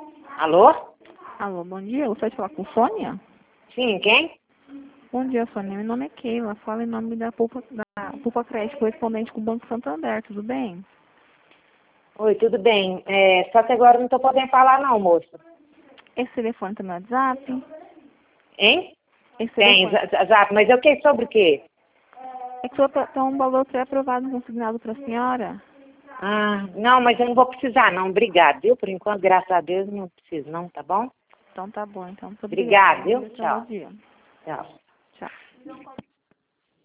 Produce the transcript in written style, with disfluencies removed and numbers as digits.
Alô? Alô, bom dia. Eu gostaria de falar com Sônia? Sim, quem? Bom dia, Sônia. Meu nome é Keila. Fala em nome da Pulpa Crédito, correspondente com o Banco Santander. Tudo bem? Oi, tudo bem. Só que agora eu não estou podendo falar não, moço. Esse telefone tá no WhatsApp? Hein? Esse Tem, telefone... exato. Mas eu quero sobre o quê? É que o senhor tá um valor pré-aprovado consignado para a senhora? Ah, não, mas eu não vou precisar não. Obrigado, viu? Por enquanto, graças a Deus, não preciso não, tá bom? Então tá bom. Então, muito Obrigado, obrigada. viu? Bom Tchau. dia. Tchau. Tchau.